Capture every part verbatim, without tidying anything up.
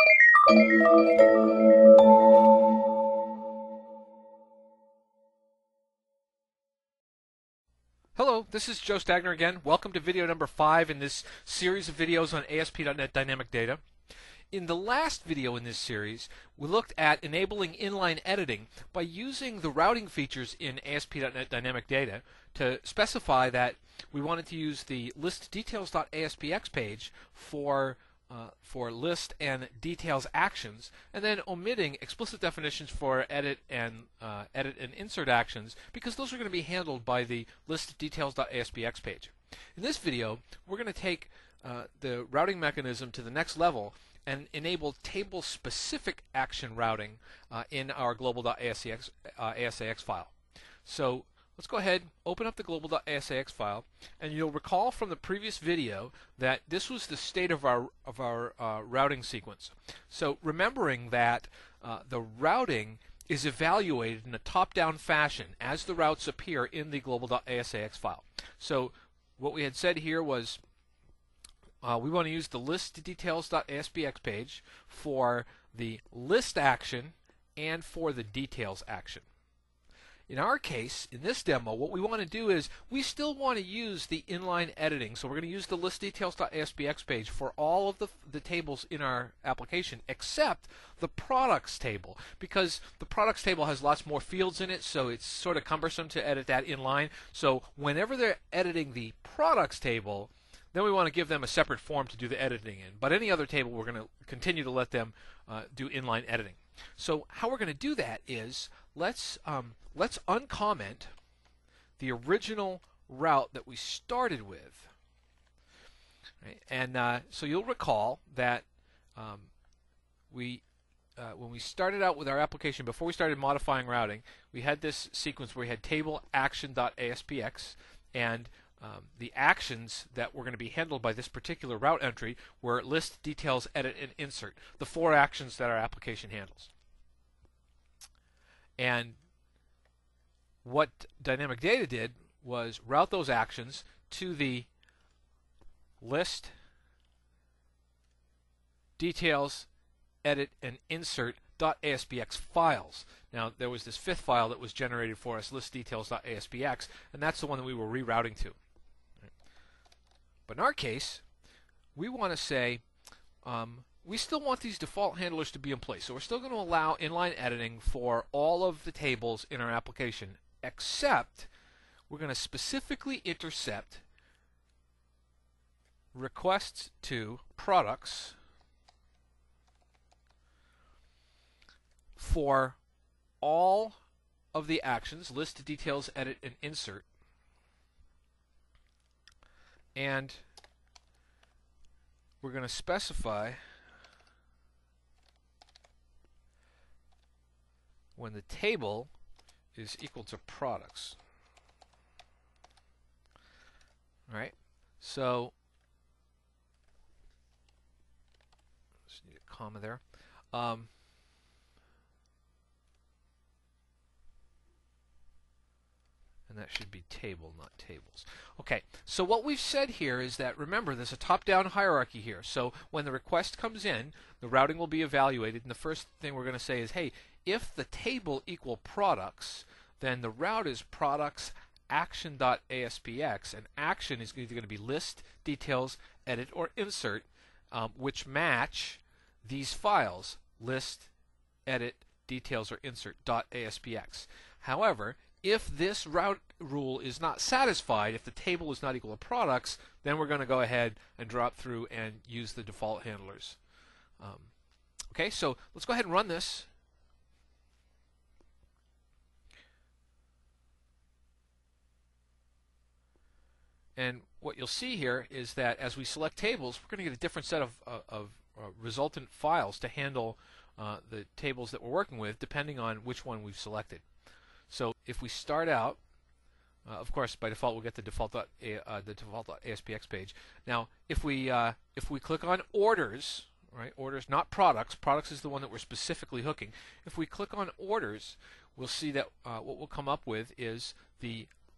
Hello, this is Joe Stagner again. Welcome to video number five in this series of videos on A S P dot net Dynamic Data. In the last video in this series, we looked at enabling inline editing by using the routing features in A S P dot net Dynamic Data to specify that we wanted to use the list details dot A S P X page for Uh, for list and details actions, and then omitting explicit definitions for edit and uh, edit and insert actions, because those are going to be handled by the list details dot A S P X page. In this video, we're going to take uh, the routing mechanism to the next level and enable table-specific action routing uh, in our global dot A S A X, uh, A S A X file. So let's go ahead, open up the global dot A S A X file, and you'll recall from the previous video that this was the state of our of our uh, routing sequence. So remembering that uh, the routing is evaluated in a top-down fashion as the routes appear in the global dot A S A X file. So what we had said here was uh, we want to use the list details dot A S P X page for the list action and for the details action. In our case, in this demo, what we want to do is we still want to use the inline editing. So we're going to use the list details dot A S P X page for all of the, the tables in our application except the products table, because the products table has lots more fields in it, so it's sort of cumbersome to edit that inline. So whenever they're editing the products table, then we want to give them a separate form to do the editing in. But any other table, we're going to continue to let them uh, do inline editing. So how we're going to do that is let's um, let's uncomment the original route that we started with. Right? And uh, so you'll recall that um, we uh, when we started out with our application, before we started modifying routing, we had this sequence where we had table action dot A S P X, and Um, the actions that were going to be handled by this particular route entry were list, details, edit, and insert, the four actions that our application handles. And what Dynamic Data did was route those actions to the list, details, edit, and insert dot A S P X files. Now, there was this fifth file that was generated for us, list details dot A S P X, and that's the one that we were rerouting to. But in our case, we want to say um, we still want these default handlers to be in place. So we're still going to allow inline editing for all of the tables in our application, except we're going to specifically intercept requests to products for all of the actions, list, details, edit, and insert. And we're going to specify when the table is equal to products. All right? So, just need a comma there. Um, And that should be table, not tables. Okay, so what we've said here is that, remember, there's a top-down hierarchy here. So when the request comes in, the routing will be evaluated, and the first thing we're going to say is, hey, if the table equal products, then the route is products action dot A S P X, and action is either going to be list, details, edit, or insert, um, which match these files, list, edit, details, or insert dot A S P X. However, if this route rule is not satisfied, if the table is not equal to products, then we're going to go ahead and drop through and use the default handlers. Um, okay, so let's go ahead and run this. And what you'll see here is that as we select tables, we're going to get a different set of, uh, of uh, resultant files to handle uh, the tables that we're working with, depending on which one we've selected. So if we start out, uh, of course, by default, we'll get the default uh, the default A S P X page. Now, if we uh, if we click on orders, right? Orders, not products. Products is the one that we're specifically hooking. If we click on orders, we'll see that uh, what we'll come up with is the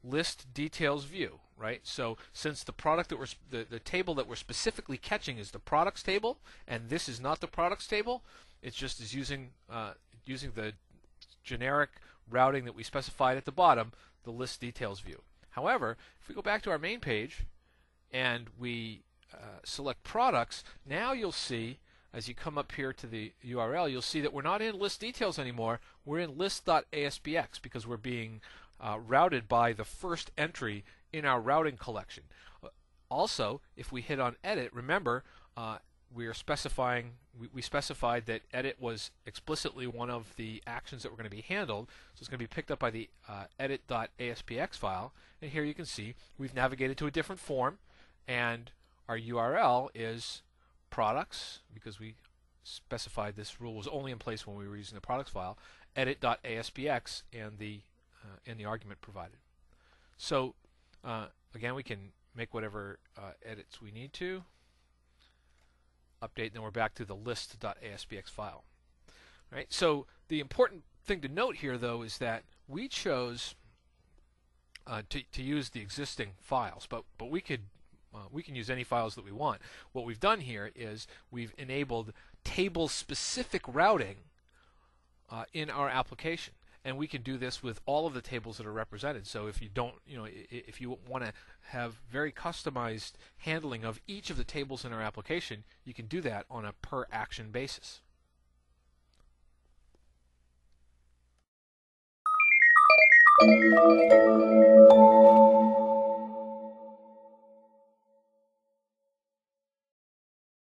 list details view, right? So since the product that we're the, the table that we're specifically catching is the products table, and this is not the products table, it's just is using uh, using the generic routing that we specified at the bottom, the list details view. However, if we go back to our main page and we uh, select products, now you'll see, as you come up here to the U R L, you'll see that we're not in list details anymore. We're in list.aspx because we're being uh, routed by the first entry in our routing collection. Uh, also, if we hit on edit, remember uh, we are specifying we, we specified that edit was explicitly one of the actions that were going to be handled, so it's going to be picked up by the uh, edit.aspx file, and here you can see we've navigated to a different form, and our U R L is products, because we specified this rule was only in place when we were using the products file, edit.aspx and the uh, and the argument provided. So uh, again, we can make whatever uh, edits we need to, update, and then we're back to the list.aspx file. Right? So the important thing to note here, though, is that we chose uh, to, to use the existing files, but but we could Uh, we can use any files that we want. What we've done here is we've enabled table-specific routing uh, in our application, and we can do this with all of the tables that are represented. So if you don't, you know, if you want to have very customized handling of each of the tables in our application, you can do that on a per-action basis.